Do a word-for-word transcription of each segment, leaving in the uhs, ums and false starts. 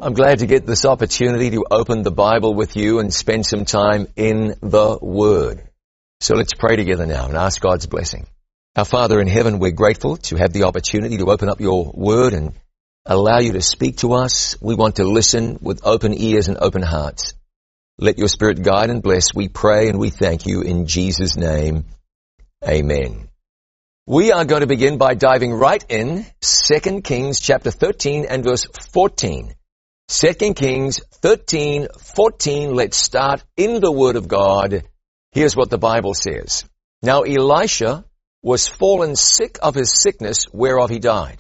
I'm glad to get this opportunity to open the Bible with you and spend some time in the Word. So let's pray together now and ask God's blessing. Our Father in heaven, we're grateful to have the opportunity to open up your Word and allow you to speak to us. We want to listen with open ears and open hearts. Let your Spirit guide and bless. We pray and we thank you in Jesus' name. Amen. We are going to begin by diving right in, Second Kings chapter thirteen and verse fourteen. Second Kings thirteen, fourteen. Let's start in the Word of God. Here's what the Bible says. Now Elisha was fallen sick of his sickness, whereof he died.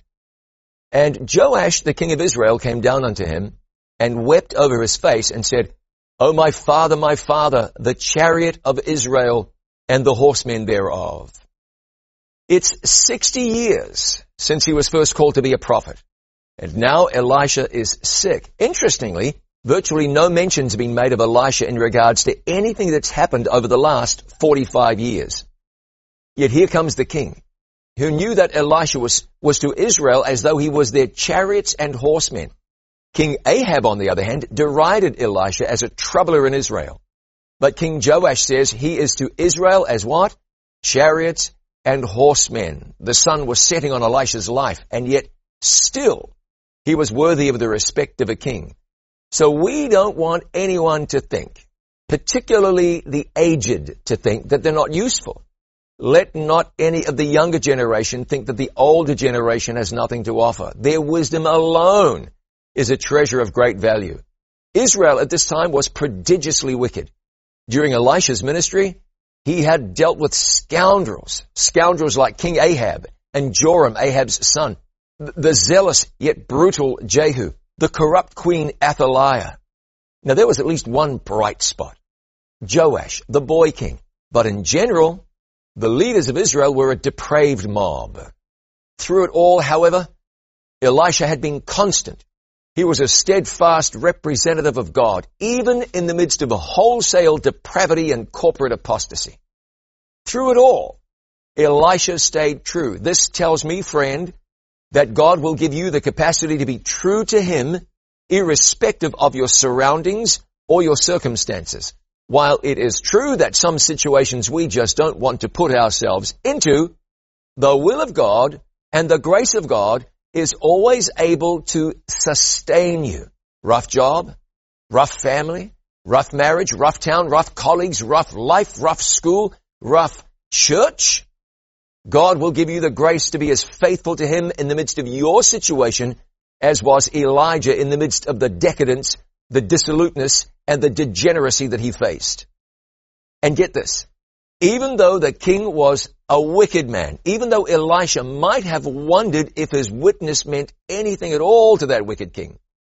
And Joash the king of Israel came down unto him, and wept over his face, and said, O my father, my father, the chariot of Israel, and the horsemen thereof. It's sixty years since he was first called to be a prophet. And now Elisha is sick. Interestingly, virtually no mention's been made of Elisha in regards to anything that's happened over the last forty-five years. Yet here comes the king, who knew that Elisha was, was to Israel as though he was their chariots and horsemen. King Ahab, on the other hand, derided Elisha as a troubler in Israel. But King Joash says he is to Israel as what? Chariots and horsemen. The sun was setting on Elisha's life, and yet still he was worthy of the respect of a king. So we don't want anyone to think, particularly the aged, to think that they're not useful. Let not any of the younger generation think that the older generation has nothing to offer. Their wisdom alone is a treasure of great value. Israel at this time was prodigiously wicked. During Elisha's ministry, he had dealt with scoundrels, scoundrels like King Ahab and Joram, Ahab's son, the zealous yet brutal Jehu, the corrupt queen Athaliah. Now there was at least one bright spot, Joash, the boy king. But in general, the leaders of Israel were a depraved mob. Through it all, however, Elisha had been constant. He was a steadfast representative of God, even in the midst of a wholesale depravity and corporate apostasy. Through it all, Elisha stayed true. This tells me, friend, that God will give you the capacity to be true to Him, irrespective of your surroundings or your circumstances. While it is true that some situations we just don't want to put ourselves into, the will of God and the grace of God is always able to sustain you. Rough job, rough family, rough marriage, rough town, rough colleagues, rough life, rough school, rough church. God will give you the grace to be as faithful to Him in the midst of your situation as was Elijah in the midst of the decadence, the dissoluteness, and the degeneracy that he faced. And get this, even though the king was a wicked man, even though Elisha might have wondered if his witness meant anything at all to that wicked king,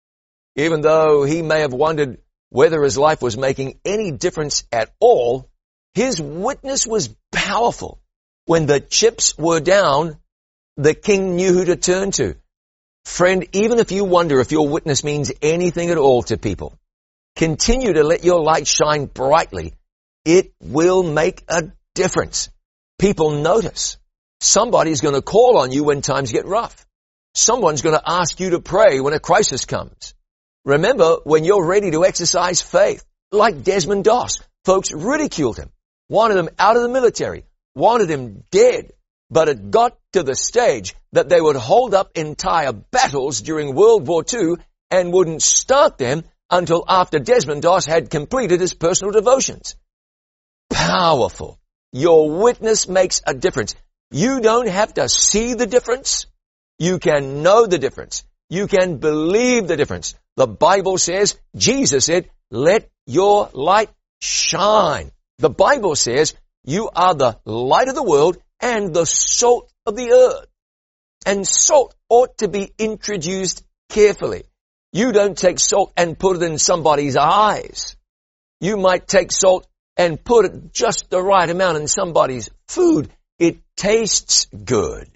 even though he may have wondered whether his life was making any difference at all, his witness was powerful. When the chips were down, the king knew who to turn to. Friend, even if you wonder if your witness means anything at all to people, continue to let your light shine brightly. It will make a difference. People notice. Somebody's going to call on you when times get rough. Someone's going to ask you to pray when a crisis comes. Remember, when you're ready to exercise faith, like Desmond Doss, folks ridiculed him, wanted him out of the military, wanted him dead, but it got to the stage that they would hold up entire battles during World War Two and wouldn't start them until after Desmond Doss had completed his personal devotions. Powerful. Your witness makes a difference. You don't have to see the difference. You can know the difference. You can believe the difference. The Bible says, Jesus said, let your light shine. The Bible says, you are the light of the world and the salt of the earth. And salt ought to be introduced carefully. You don't take salt and put it in somebody's eyes. You might take salt and put it just the right amount in somebody's food. It tastes good.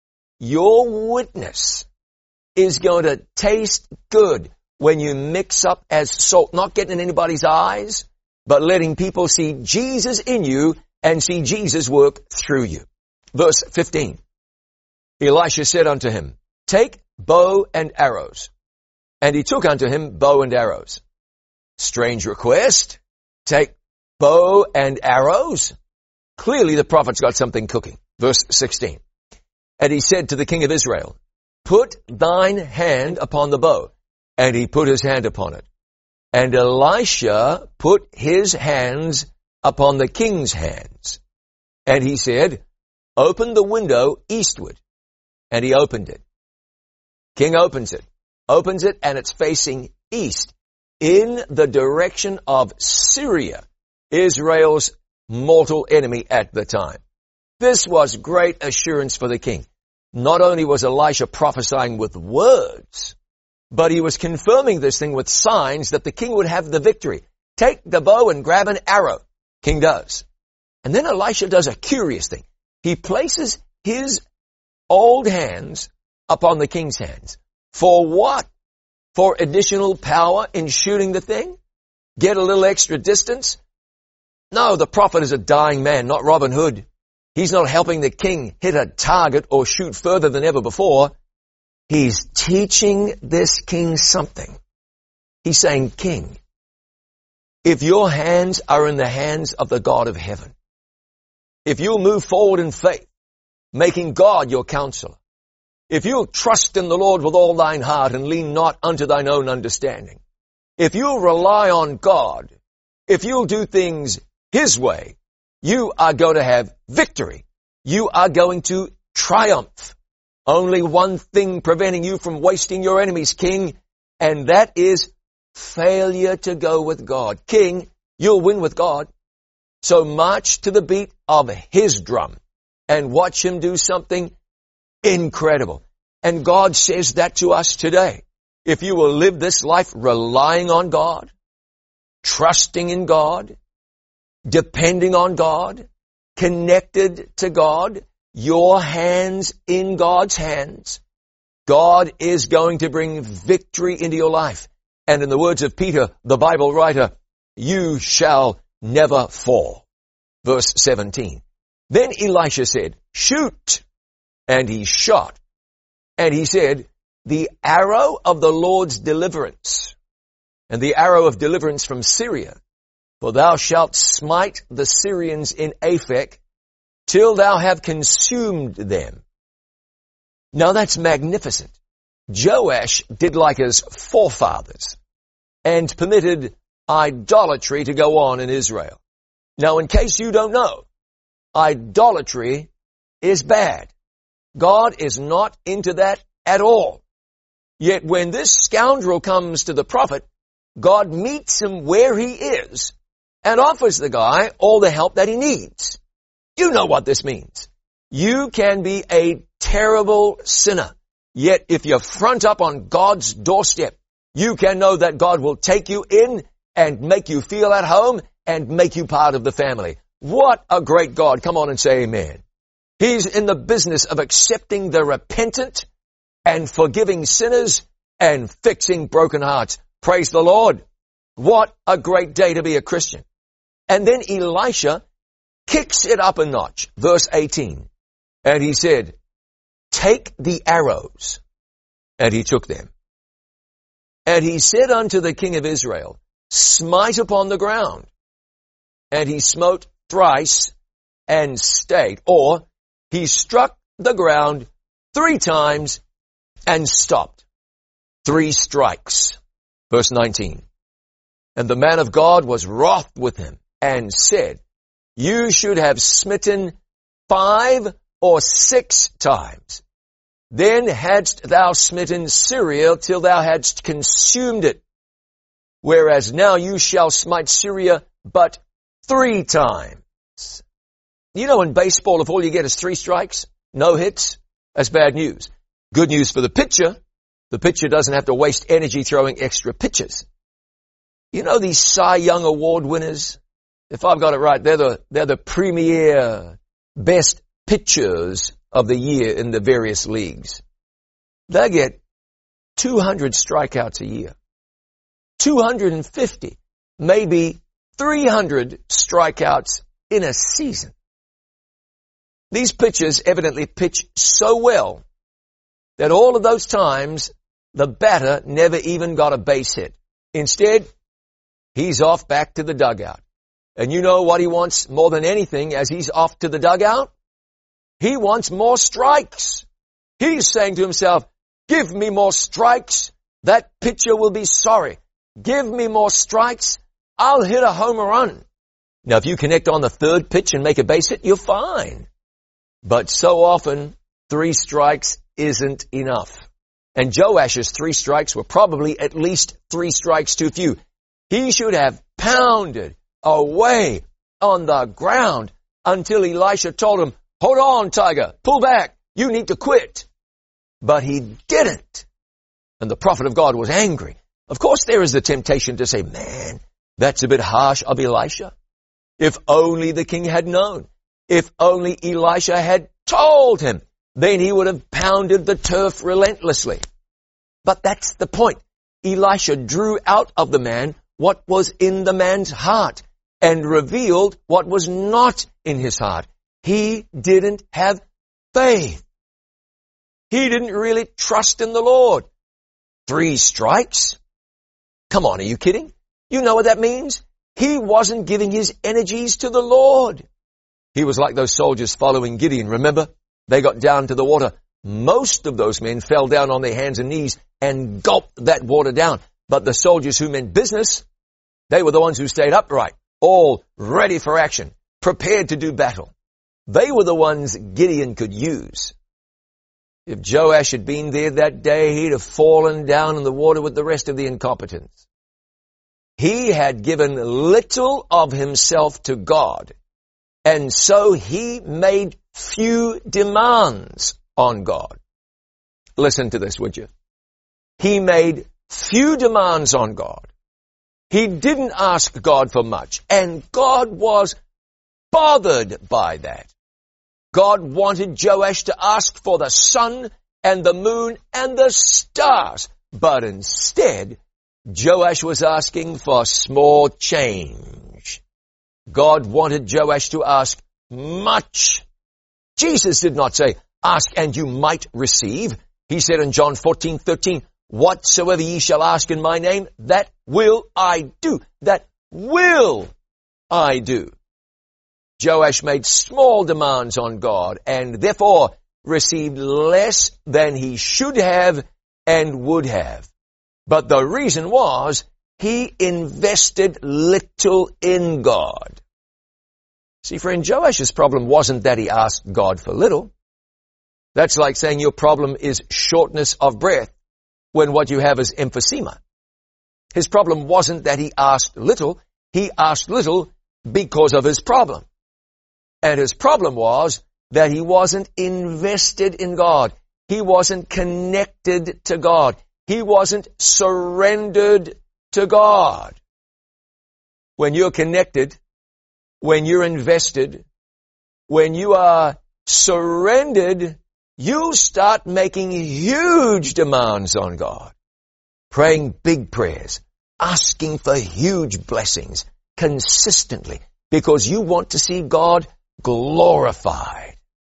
Your witness is going to taste good when you mix up as salt, not getting in anybody's eyes, but letting people see Jesus in you and see Jesus work through you. Verse fifteen. Elisha said unto him, take bow and arrows. And he took unto him bow and arrows. Strange request. Take bow and arrows? Clearly the prophet's got something cooking. Verse sixteen. And he said to the king of Israel, put thine hand upon the bow. And he put his hand upon it. And Elisha put his hands upon the king's hands. And he said, open the window eastward. And he opened it. King opens it. Opens it, and it's facing east, in the direction of Syria, Israel's mortal enemy at the time. This was great assurance for the king. Not only was Elisha prophesying with words, but he was confirming this thing with signs that the king would have the victory. Take the bow and grab an arrow. King does. And then Elisha does a curious thing. He places his old hands upon the king's hands. For what? For additional power in shooting the thing? Get a little extra distance? No, the prophet is a dying man, not Robin Hood. He's not helping the king hit a target or shoot further than ever before. He's teaching this king something. He's saying, King, if your hands are in the hands of the God of heaven, if you'll move forward in faith, making God your counselor, if you'll trust in the Lord with all thine heart and lean not unto thine own understanding, if you'll rely on God, if you'll do things His way, you are going to have victory. You are going to triumph. Only one thing preventing you from wasting your enemies, King, and that is failure to go with God. King, you'll win with God. So march to the beat of His drum and watch Him do something incredible. And God says that to us today. If you will live this life relying on God, trusting in God, depending on God, connected to God, your hands in God's hands, God is going to bring victory into your life. And in the words of Peter, the Bible writer, you shall never fall. Verse seventeen. Then Elisha said, shoot. And he shot. And he said, the arrow of the Lord's deliverance, and the arrow of deliverance from Syria, for thou shalt smite the Syrians in Aphek, till thou have consumed them. Now that's magnificent. Joash did like his forefathers, and permitted idolatry to go on in Israel. Now, in case you don't know, idolatry is bad. God is not into that at all. Yet when this scoundrel comes to the prophet, God meets him where he is and offers the guy all the help that he needs. You know what this means. You can be a terrible sinner, yet if you front up on God's doorstep, you can know that God will take you in and make you feel at home and make you part of the family. What a great God. Come on and say amen. He's in the business of accepting the repentant and forgiving sinners and fixing broken hearts. Praise the Lord. What a great day to be a Christian. And then Elisha kicks it up a notch. Verse eighteen. And he said, take the arrows. And he took them. And he said unto the king of Israel, smite upon the ground. And he smote thrice and stayed. Or he struck the ground three times and stopped. Three strikes. Verse nineteen. And the man of God was wroth with him and said, you should have smitten five or six times. Then hadst thou smitten Syria till thou hadst consumed it. Whereas now you shall smite Syria but three times. You know, in baseball, if all you get is three strikes, no hits, that's bad news. Good news for the pitcher. The pitcher doesn't have to waste energy throwing extra pitches. You know these Cy Young Award winners? If I've got it right, they're the, they're the premier best pitchers of the year in the various leagues. They get two hundred strikeouts a year. two hundred fifty, maybe three hundred strikeouts in a season. These pitchers evidently pitch so well that all of those times the batter never even got a base hit. Instead, he's off back to the dugout. And you know what he wants more than anything as he's off to the dugout? He wants more strikes. He's saying to himself, give me more strikes. That pitcher will be sorry. Give me more strikes. I'll hit a home run. Now, if you connect on the third pitch and make a base hit, you're fine. But so often, three strikes isn't enough. And Joash's three strikes were probably at least three strikes too few. He should have pounded away on the ground until Elisha told him, hold on, Tiger, pull back, you need to quit. But he didn't. And the prophet of God was angry. Of course there is the temptation to say, man, that's a bit harsh of Elisha. If only the king had known. If only Elisha had told him, then he would have pounded the turf relentlessly. But that's the point. Elisha drew out of the man what was in the man's heart and revealed what was not in his heart. He didn't have faith. He didn't really trust in the Lord. Three strikes? Come on, are you kidding? You know what that means? He wasn't giving his energies to the Lord. He was like those soldiers following Gideon, remember? They got down to the water. Most of those men fell down on their hands and knees and gulped that water down. But the soldiers who meant business, they were the ones who stayed upright, all ready for action, prepared to do battle. They were the ones Gideon could use. If Joash had been there that day, he'd have fallen down in the water with the rest of the incompetents. He had given little of himself to God, and so he made few demands on God. Listen to this, would you? He made few demands on God. He didn't ask God for much, and God was bothered by that. God wanted Joash to ask for the sun and the moon and the stars, but instead, Joash was asking for small change. God wanted Joash to ask much. Jesus did not say, ask and you might receive. He said in John fourteen thirteen, whatsoever ye shall ask in my name, that will I do. That will I do. Joash made small demands on God and therefore received less than he should have and would have. But the reason was he invested little in God. See, friend, Joash's problem wasn't that he asked God for little. That's like saying your problem is shortness of breath when what you have is emphysema. His problem wasn't that he asked little. He asked little because of his problem. And his problem was that he wasn't invested in God. He wasn't connected to God. He wasn't surrendered to God. When you're connected, when you're invested, when you are surrendered, you start making huge demands on God. Praying big prayers, asking for huge blessings consistently because you want to see God glorified.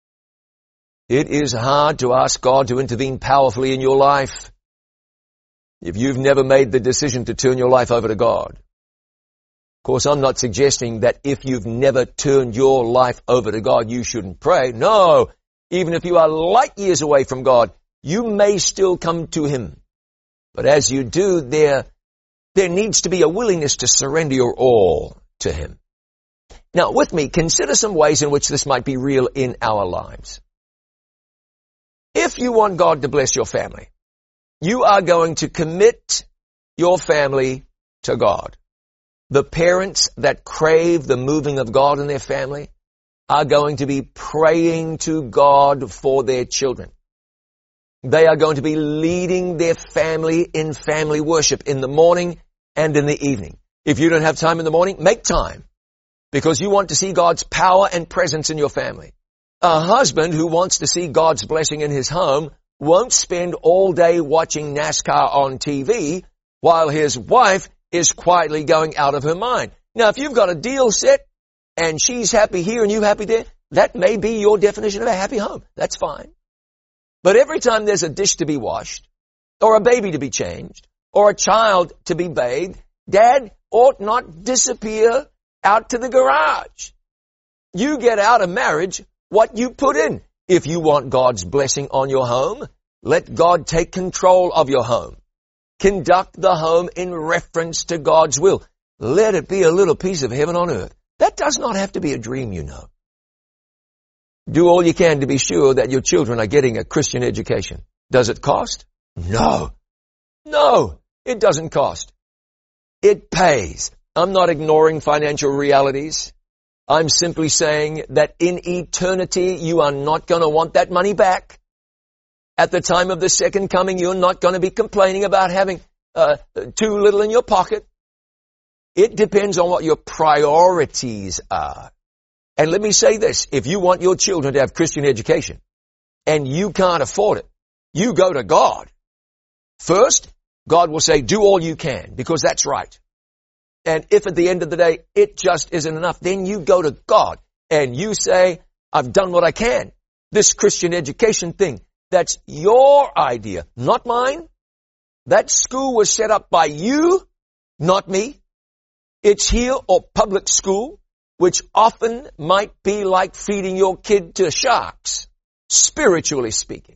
It is hard to ask God to intervene powerfully in your life if you've never made the decision to turn your life over to God. Of course, I'm not suggesting that if you've never turned your life over to God, you shouldn't pray. No, even if you are light years away from God, you may still come to Him. But as you do, there, there needs to be a willingness to surrender your all to Him. Now, with me, consider some ways in which this might be real in our lives. If you want God to bless your family, you are going to commit your family to God. The parents that crave the moving of God in their family are going to be praying to God for their children. They are going to be leading their family in family worship in the morning and in the evening. If you don't have time in the morning, make time, because you want to see God's power and presence in your family. A husband who wants to see God's blessing in his home won't spend all day watching NASCAR on T V while his wife is quietly going out of her mind. Now, if you've got a deal set and she's happy here and you happy there, that may be your definition of a happy home. That's fine. But every time there's a dish to be washed, or a baby to be changed, or a child to be bathed, Dad ought not disappear out to the garage. You get out of marriage what you put in. If you want God's blessing on your home, let God take control of your home. Conduct the home in reference to God's will. Let it be a little piece of heaven on earth. That does not have to be a dream, you know. Do all you can to be sure that your children are getting a Christian education. Does it cost? No. No, it doesn't cost. It pays. I'm not ignoring financial realities. I'm simply saying that in eternity, you are not going to want that money back. At the time of the second coming, you're not going to be complaining about having uh, too little in your pocket. It depends on what your priorities are. And let me say this, if you want your children to have Christian education and you can't afford it, you go to God. First, God will say, do all you can, because that's right. And if at the end of the day, it just isn't enough, then you go to God and you say, I've done what I can. This Christian education thing, that's your idea, not mine. That school was set up by you, not me. It's here or public school, which often might be like feeding your kid to sharks, spiritually speaking.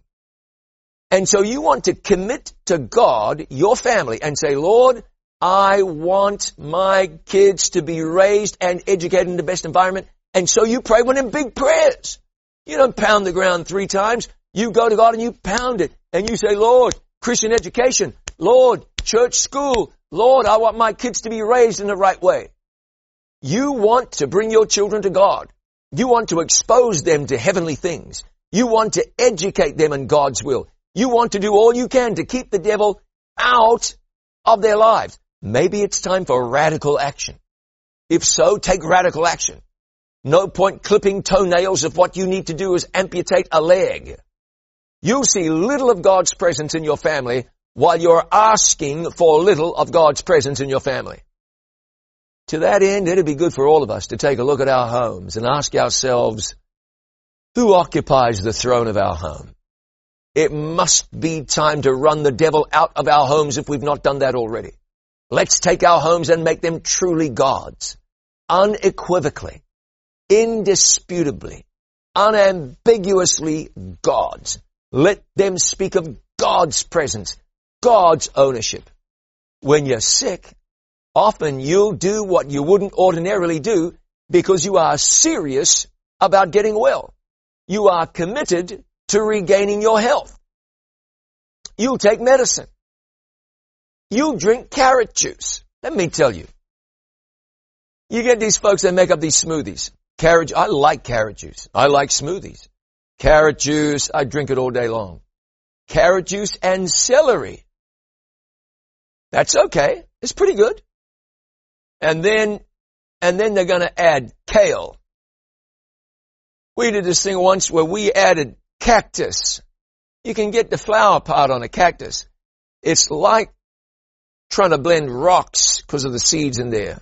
And so you want to commit to God, your family, and say, Lord, I want my kids to be raised and educated in the best environment. And so you pray one of them big prayers. You don't pound the ground three times. You go to God and you pound it. And you say, Lord, Christian education. Lord, church school. Lord, I want my kids to be raised in the right way. You want to bring your children to God. You want to expose them to heavenly things. You want to educate them in God's will. You want to do all you can to keep the devil out of their lives. Maybe it's time for radical action. If so, take radical action. No point clipping toenails if what you need to do is amputate a leg. You'll see little of God's presence in your family while you're asking for little of God's presence in your family. To that end, it'd be good for all of us to take a look at our homes and ask ourselves, who occupies the throne of our home? It must be time to run the devil out of our homes if we've not done that already. Let's take our homes and make them truly God's, unequivocally, indisputably, unambiguously God's. Let them speak of God's presence, God's ownership. When you're sick, often you'll do what you wouldn't ordinarily do because you are serious about getting well. You are committed to regaining your health. You'll take medicine. You'll drink carrot juice. Let me tell you. You get these folks that make up these smoothies. Carrot, I like carrot juice. I like smoothies. Carrot juice, I drink it all day long. Carrot juice and celery. That's okay. It's pretty good. And then, and then they're gonna add kale. We did this thing once where we added cactus. You can get the flower part on a cactus. It's like trying to blend rocks because of the seeds in there.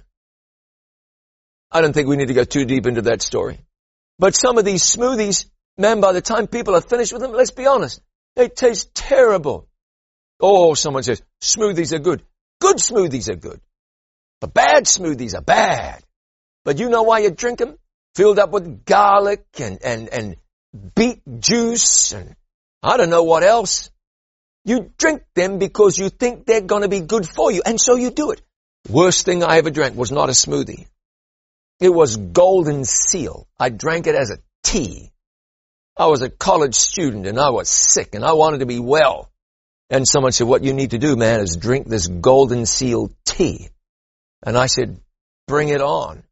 I don't think we need to go too deep into that story. But some of these smoothies, man, by the time people are finished with them, let's be honest, they taste terrible. Oh, someone says, smoothies are good. Good smoothies are good. But bad smoothies are bad. But you know why you drink them? Filled up with garlic and, and, and beet juice and I don't know what else. You drink them because you think they're going to be good for you, and so you do it. Worst thing I ever drank was not a smoothie. It was Golden Seal. I drank it as a tea. I was a college student and I was sick and I wanted to be well. And someone said, what you need to do, man, is drink this Golden Seal tea. And I said, bring it on.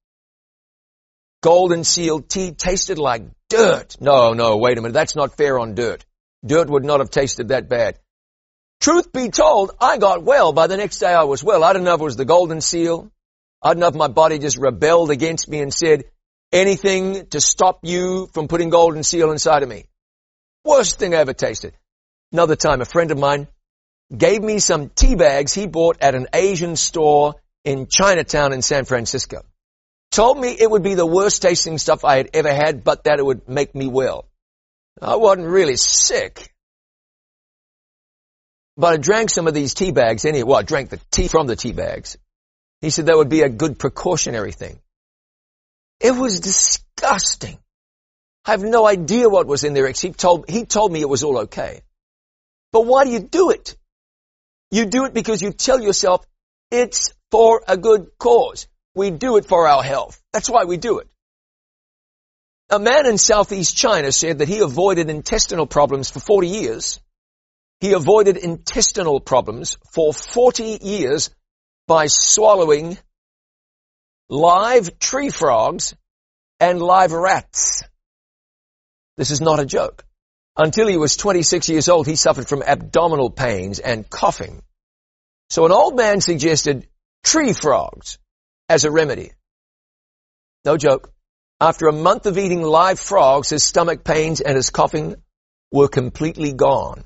Golden Seal tea tasted like dirt. No, no, wait a minute. That's not fair on dirt. Dirt would not have tasted that bad. Truth be told, I got well. By the next day I was well. I don't know if it was the Golden Seal. I don't know if my body just rebelled against me and said, anything to stop you from putting Golden Seal inside of me. Worst thing I ever tasted. Another time, a friend of mine gave me some tea bags he bought at an Asian store in Chinatown in San Francisco. Told me it would be the worst tasting stuff I had ever had, but that it would make me well. I wasn't really sick. but I drank some of these tea bags anyway. Well, I drank the tea from the tea bags. He said that would be a good precautionary thing. It was disgusting. I have no idea what was in there. He told, he told me it was all okay. But why do you do it? You do it because you tell yourself it's for a good cause. We do it for our health. That's why we do it. A man in Southeast China said that he avoided intestinal problems for forty years. He avoided intestinal problems for forty years by swallowing live tree frogs and live rats. This is not a joke. Until he was twenty-six years old, he suffered from abdominal pains and coughing. So an old man suggested tree frogs as a remedy. No joke. After a month of eating live frogs, his stomach pains and his coughing were completely gone.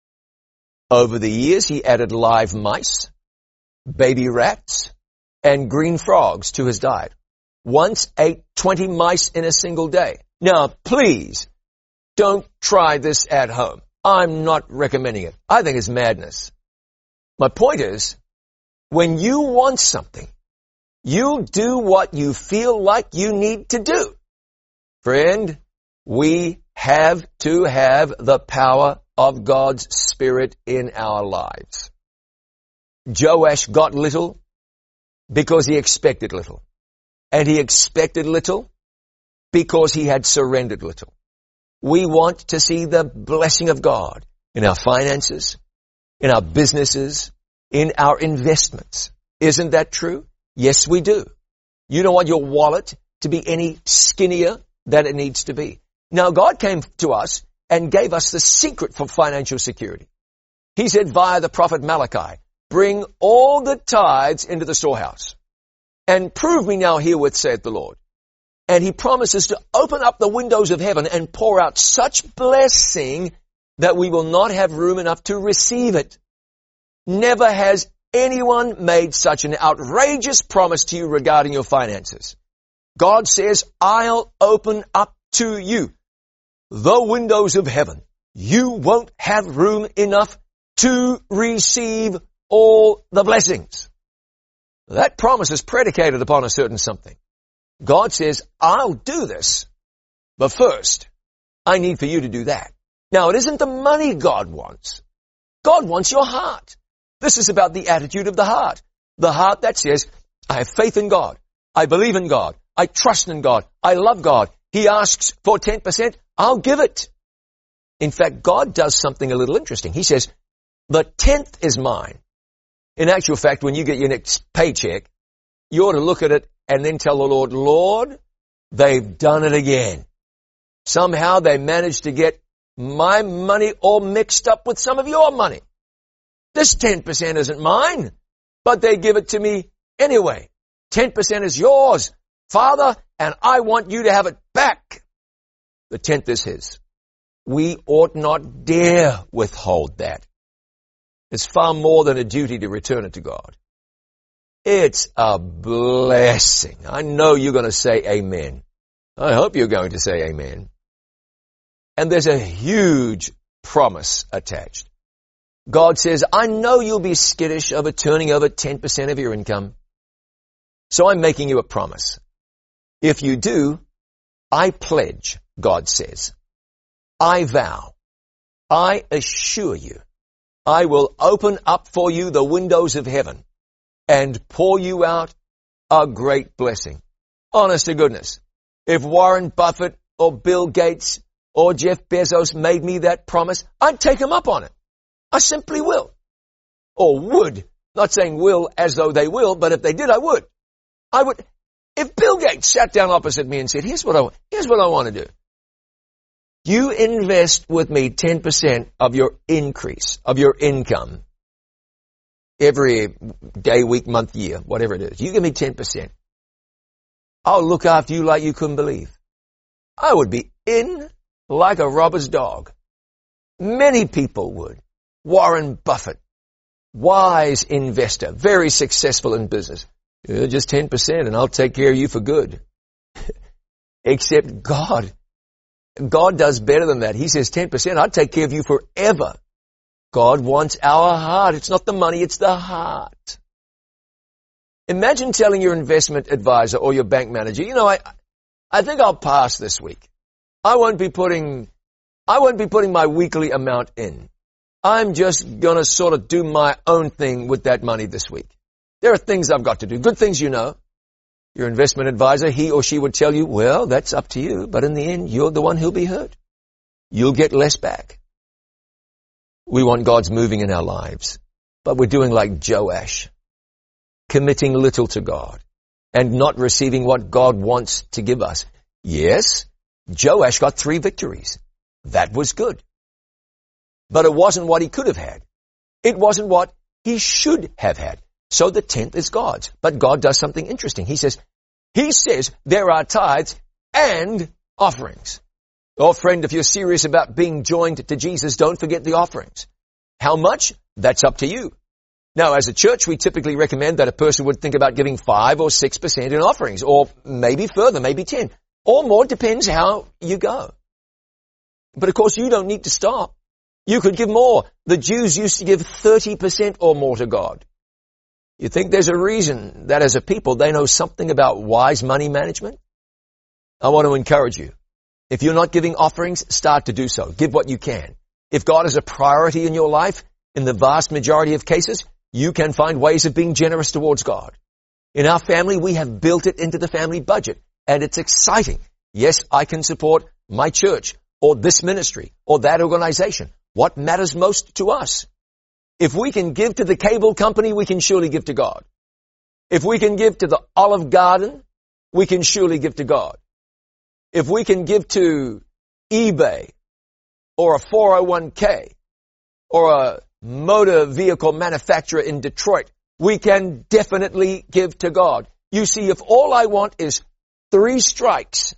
Over the years, he added live mice, baby rats, and green frogs to his diet. Once ate twenty mice in a single day. Now, please, don't try this at home. I'm not recommending it. I think it's madness. My point is, when you want something, you do what you feel like you need to do. Friend, we have to have the power of God's Spirit in our lives. Joash got little because he expected little. And he expected little because he had surrendered little. We want to see the blessing of God in our finances, in our businesses, in our investments. Isn't that true? Yes, we do. You don't want your wallet to be any skinnier than it needs to be. Now, God came to us and gave us the secret for financial security. He said via the prophet Malachi, bring all the tithes into the storehouse and prove me now herewith, saith the Lord. And he promises to open up the windows of heaven and pour out such blessing that we will not have room enough to receive it. Never has anyone made such an outrageous promise to you regarding your finances. God says, I'll open up to you the windows of heaven. You won't have room enough to receive all the blessings. That promise is predicated upon a certain something. God says, I'll do this, but first, I need for you to do that. Now, it isn't the money God wants. God wants your heart. This is about the attitude of the heart. The heart that says, I have faith in God. I believe in God. I trust in God. I love God. He asks for ten percent. I'll give it. In fact, God does something a little interesting. He says, the tenth is mine. In actual fact, when you get your next paycheck, you ought to look at it and then tell the Lord, Lord, they've done it again. Somehow they managed to get my money all mixed up with some of your money. This ten percent isn't mine, but they give it to me anyway. ten percent is yours, Father, and I want you to have it back. The tenth is his. We ought not dare withhold that. It's far more than a duty to return it to God. It's a blessing. I know you're going to say amen. I hope you're going to say amen. And there's a huge promise attached. God says, I know you'll be skittish over turning over ten percent of your income. So I'm making you a promise. If you do, I pledge, God says. I vow. I assure you. I will open up for you the windows of heaven and pour you out a great blessing. Honest to goodness. If Warren Buffett or Bill Gates or Jeff Bezos made me that promise, I'd take them up on it. I simply will. Or would. Not saying will as though they will, but if they did, I would. I would. If Bill Gates sat down opposite me and said, here's what I, here's what I want to do. You invest with me ten percent of your increase, of your income, every day, week, month, year, whatever it is. You give me ten percent. I'll look after you like you couldn't believe. I would be in like a robber's dog. Many people would. Warren Buffett, wise investor, very successful in business. Yeah, just ten percent and I'll take care of you for good. Except God. God does better than that. He says ten percent, I'll take care of you forever. God wants our heart. It's not the money, it's the heart. Imagine telling your investment advisor or your bank manager, you know, I, I think I'll pass this week. I won't be putting, I won't be putting my weekly amount in. I'm just gonna sort of do my own thing with that money this week. There are things I've got to do, good things you know. Your investment advisor, he or she would tell you, well, that's up to you, but in the end, you're the one who'll be hurt. You'll get less back. We want God's moving in our lives, but we're doing like Joash, committing little to God and not receiving what God wants to give us. Yes, Joash got three victories. That was good. But it wasn't what he could have had. It wasn't what he should have had. So the tenth is God's. But God does something interesting. He says, He says there are tithes and offerings. Oh, friend, if you're serious about being joined to Jesus, don't forget the offerings. How much? That's up to you. Now, as a church, we typically recommend that a person would think about giving five or six percent in offerings, or maybe further, maybe ten, or more, depends how you go. But of course, you don't need to stop. You could give more. The Jews used to give thirty percent or more to God. You think there's a reason that as a people they know something about wise money management? I want to encourage you. If you're not giving offerings, start to do so. Give what you can. If God is a priority in your life, in the vast majority of cases, you can find ways of being generous towards God. In our family, we have built it into the family budget, and it's exciting. Yes, I can support my church, or this ministry, or that organization. What matters most to us? If we can give to the cable company, we can surely give to God. If we can give to the Olive Garden, we can surely give to God. If we can give to eBay, or a four oh one k, or a motor vehicle manufacturer in Detroit, we can definitely give to God. You see, if all I want is three strikes,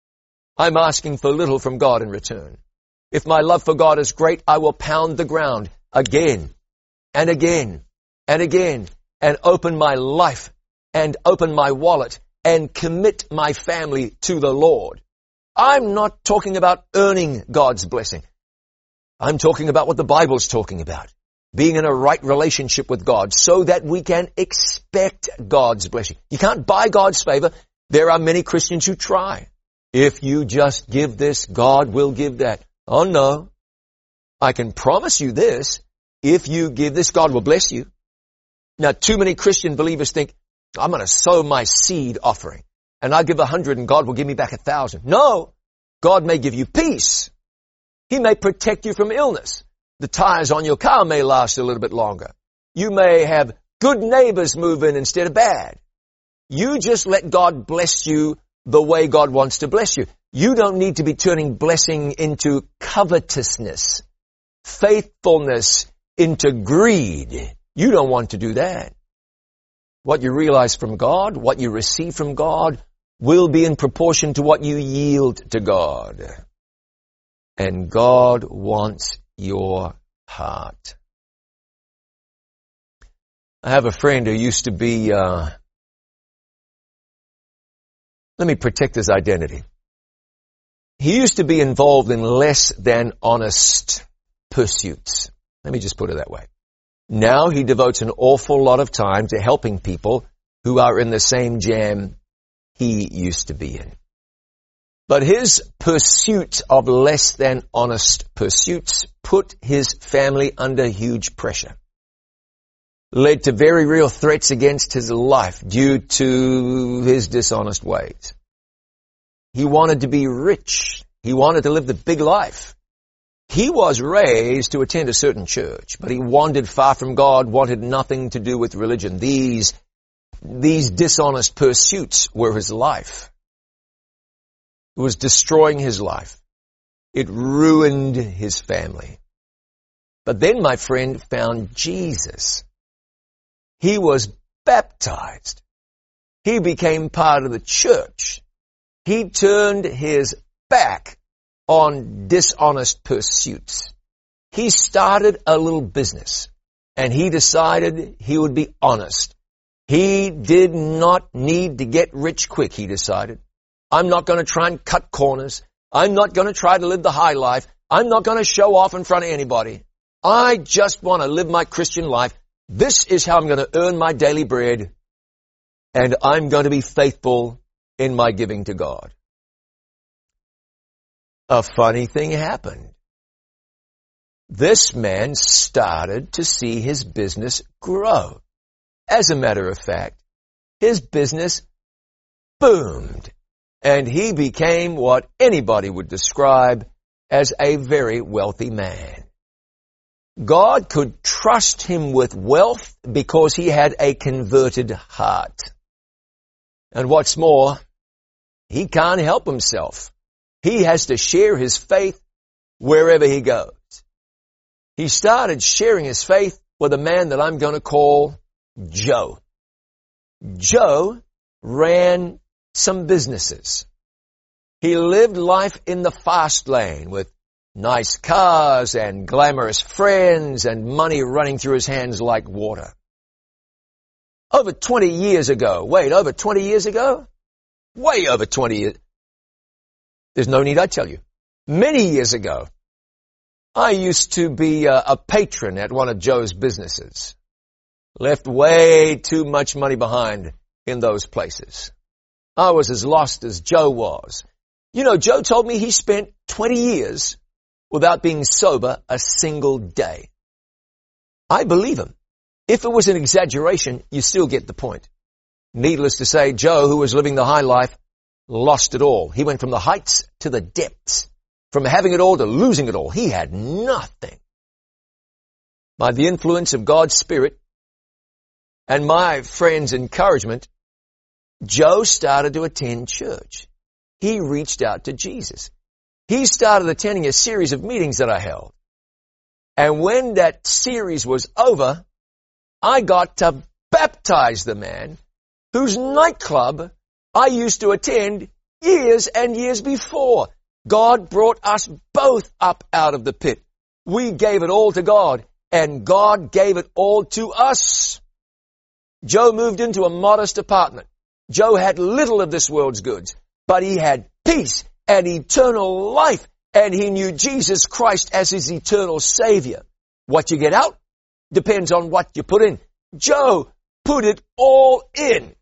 I'm asking for little from God in return. If my love for God is great, I will pound the ground again and again and again and open my life and open my wallet and commit my family to the Lord. I'm not talking about earning God's blessing. I'm talking about what the Bible's talking about. Being in a right relationship with God so that we can expect God's blessing. You can't buy God's favor. There are many Christians who try. If you just give this, God will give that. Oh no. I can promise you this. If you give this, God will bless you. Now, too many Christian believers think, I'm going to sow my seed offering, and I'll give a hundred and God will give me back a thousand. No. God may give you peace. He may protect you from illness. The tires on your car may last a little bit longer. You may have good neighbors move in instead of bad. You just let God bless you the way God wants to bless you. You don't need to be turning blessing into covetousness, faithfulness into greed. You don't want to do that. What you realize from God, what you receive from God, will be in proportion to what you yield to God. And God wants your heart. I have a friend who used to be, uh, let me protect his identity. He used to be involved in less than honest pursuits. Let me just put it that way. Now he devotes an awful lot of time to helping people who are in the same jam he used to be in. But his pursuit of less than honest pursuits put his family under huge pressure, led to very real threats against his life due to his dishonest ways. He wanted to be rich. He wanted to live the big life. He was raised to attend a certain church, but he wandered far from God, wanted nothing to do with religion. These, these dishonest pursuits were his life. It was destroying his life. It ruined his family. But then my friend found Jesus. He was baptized. He became part of the church. He turned his back on dishonest pursuits. He started a little business, and he decided he would be honest. He did not need to get rich quick, he decided. I'm not going to try and cut corners. I'm not going to try to live the high life. I'm not going to show off in front of anybody. I just want to live my Christian life. This is how I'm going to earn my daily bread, and I'm going to be faithful in my giving to God. A funny thing happened. This man started to see his business grow. As a matter of fact, his business boomed, and he became what anybody would describe as a very wealthy man. God could trust him with wealth because he had a converted heart. And what's more, he can't help himself. He has to share his faith wherever he goes. He started sharing his faith with a man that I'm going to call Joe. Joe ran some businesses. He lived life in the fast lane with nice cars and glamorous friends and money running through his hands like water. Over twenty years ago, wait, over twenty years ago? Way over twenty years. There's no need I tell you. Many years ago, I used to be a, a patron at one of Joe's businesses. Left way too much money behind in those places. I was as lost as Joe was. You know, Joe told me he spent twenty years without being sober a single day. I believe him. If it was an exaggeration, you still get the point. Needless to say, Joe, who was living the high life, lost it all. He went from the heights to the depths. From having it all to losing it all. He had nothing. By the influence of God's Spirit and my friend's encouragement, Joe started to attend church. He reached out to Jesus. He started attending a series of meetings that I held. And when that series was over, I got to baptize the man whose nightclub I used to attend years and years before. God brought us both up out of the pit. We gave it all to God, and God gave it all to us. Joe moved into a modest apartment. Joe had little of this world's goods, but he had peace and eternal life, and he knew Jesus Christ as his eternal Savior. What you get out depends on what you put in. Joe put it all in.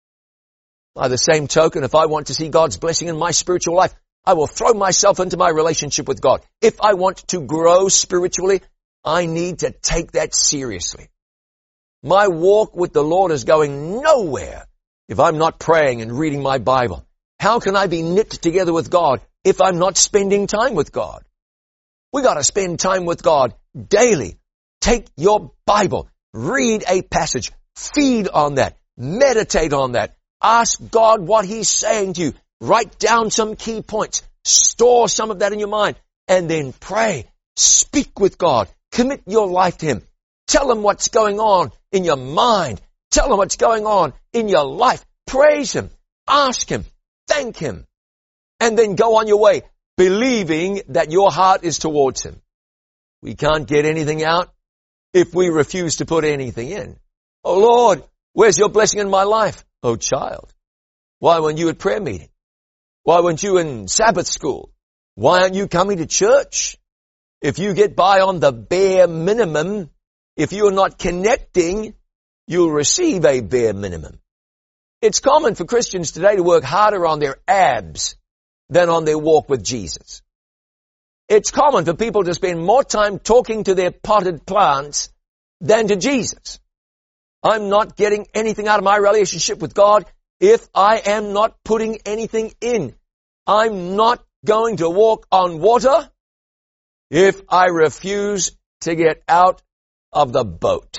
By the same token, if I want to see God's blessing in my spiritual life, I will throw myself into my relationship with God. If I want to grow spiritually, I need to take that seriously. My walk with the Lord is going nowhere if I'm not praying and reading my Bible. How can I be knit together with God if I'm not spending time with God? We got to spend time with God daily. Take your Bible, read a passage, feed on that, meditate on that, ask God what He's saying to you. Write down some key points. Store some of that in your mind. And then pray. Speak with God. Commit your life to Him. Tell Him what's going on in your mind. Tell Him what's going on in your life. Praise Him. Ask Him. Thank Him. And then go on your way, believing that your heart is towards Him. We can't get anything out if we refuse to put anything in. Oh Lord, where's your blessing in my life? Oh child, why weren't you at prayer meeting? Why weren't you in Sabbath school? Why aren't you coming to church? If you get by on the bare minimum, if you are not connecting, you'll receive a bare minimum. It's common for Christians today to work harder on their abs than on their walk with Jesus. It's common for people to spend more time talking to their potted plants than to Jesus. I'm not getting anything out of my relationship with God if I am not putting anything in. I'm not going to walk on water if I refuse to get out of the boat.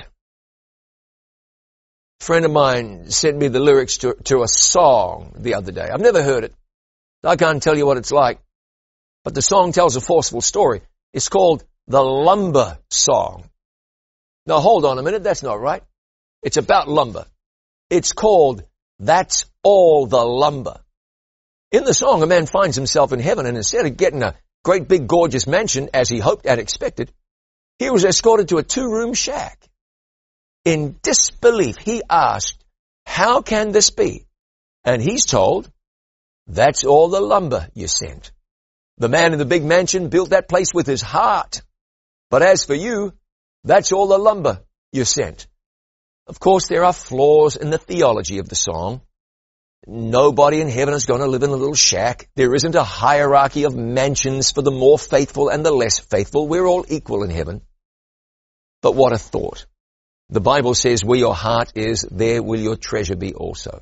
A friend of mine sent me the lyrics to, to a song the other day. I've never heard it. I can't tell you what it's like. But the song tells a forceful story. It's called The Lumber Song. Now hold on a minute, that's not right. It's about lumber. It's called That's All the Lumber. In the song, a man finds himself in heaven, and instead of getting a great big gorgeous mansion as he hoped and expected, he was escorted to a two-room shack. In disbelief, he asked, how can this be? And he's told, that's all the lumber you sent. The man in the big mansion built that place with his heart. But as for you, That's all the lumber you sent. Of course, there are flaws in the theology of the song. Nobody in heaven is going to live in a little shack. There isn't a hierarchy of mansions for the more faithful and the less faithful. We're all equal in heaven. But what a thought. The Bible says, where your heart is, there will your treasure be also.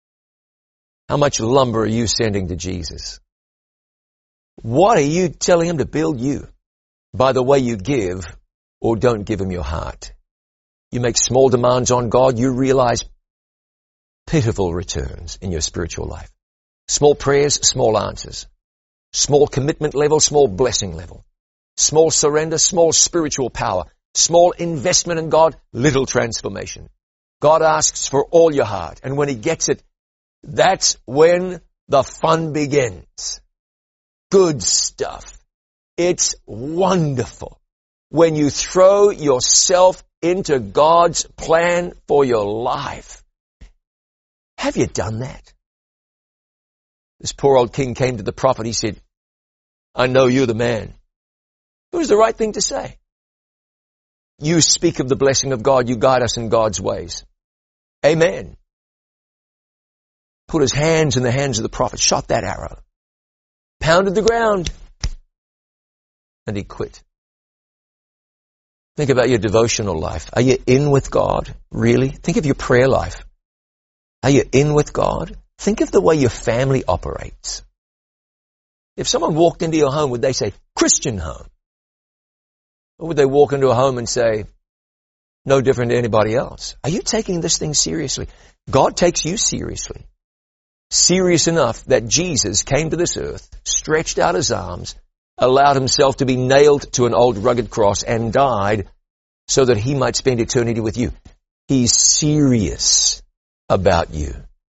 How much lumber are you sending to Jesus? What are you telling him to build you? By the way you give or don't give him your heart. You make small demands on God, you realize pitiful returns in your spiritual life. Small prayers, small answers. Small commitment level, small blessing level. Small surrender, small spiritual power. Small investment in God, little transformation. God asks for all your heart, and when he gets it, that's when the fun begins. Good stuff. It's wonderful when you throw yourself into God's plan for your life. Have you done that? This poor old king came to the prophet. He said, I know you're the man. It was the right thing to say. You speak of the blessing of God. You guide us in God's ways. Amen. Put his hands in the hands of the prophet, shot that arrow, pounded the ground, and he quit. Think about your devotional life. Are you in with God? Really? Think of your prayer life. Are you in with God? Think of the way your family operates. If someone walked into your home, would they say, Christian home? Or would they walk into a home and say, no different to anybody else? Are you taking this thing seriously? God takes you seriously. Serious enough that Jesus came to this earth, stretched out his arms, allowed himself to be nailed to an old rugged cross and died so that he might spend eternity with you. He's serious about you.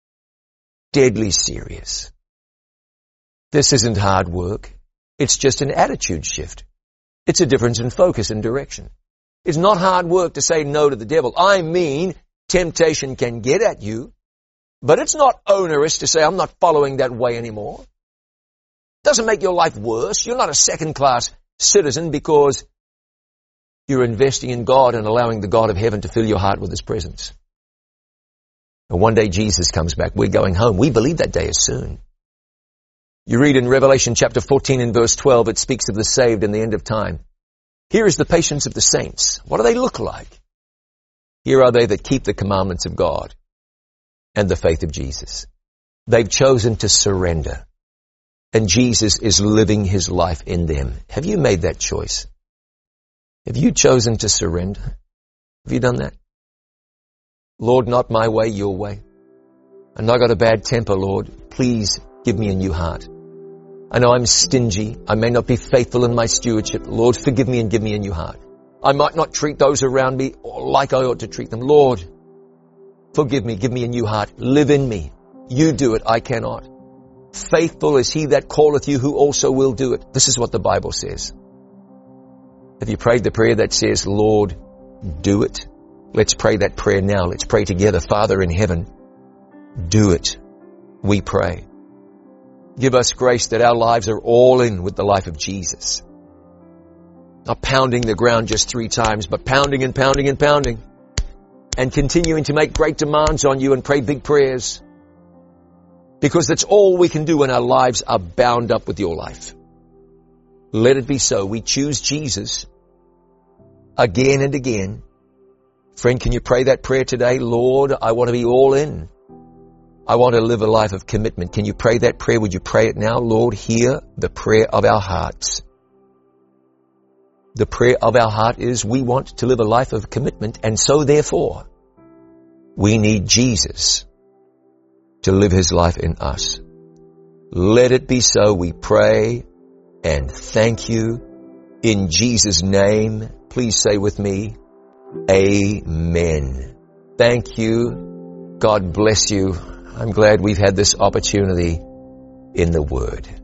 Deadly serious. This isn't hard work. It's just an attitude shift. It's a difference in focus and direction. It's not hard work to say no to the devil. I mean, temptation can get at you, but it's not onerous to say, I'm not following that way anymore. It doesn't make your life worse. You're not a second-class citizen because you're investing in God and allowing the God of heaven to fill your heart with his presence. And one day Jesus comes back. We're going home. We believe that day is soon. You read in Revelation chapter fourteen and verse twelve, it speaks of the saved in the end of time. Here is the patience of the saints. What do they look like? Here are they that keep the commandments of God and the faith of Jesus. They've chosen to surrender, and Jesus is living his life in them. Have you made that choice? Have you chosen to surrender? Have you done that? Lord, not my way, your way. I know I got a bad temper, Lord. Please give me a new heart. I know I'm stingy. I may not be faithful in my stewardship. Lord, forgive me and give me a new heart. I might not treat those around me like I ought to treat them. Lord, forgive me. Give me a new heart. Live in me. You do it. I cannot. Faithful is he that calleth you, who also will do it. This is what the Bible says. Have you prayed the prayer that says, Lord, do it? Let's pray that prayer now. Let's pray together. Father in heaven, do it. We pray. Give us grace that our lives are all in with the life of Jesus. Not pounding the ground just three times, but pounding and pounding and pounding. And continuing to make great demands on you and pray big prayers. Because that's all we can do when our lives are bound up with your life. Let it be so. We choose Jesus again and again. Friend, can you pray that prayer today? Lord, I want to be all in. I want to live a life of commitment. Can you pray that prayer? Would you pray it now? Lord, hear the prayer of our hearts. The prayer of our heart is we want to live a life of commitment, and so therefore we need Jesus to live his life in us. Let it be so, we pray and thank you in Jesus' name. Please say with me, Amen. Thank you. God bless you. I'm glad we've had this opportunity in the Word.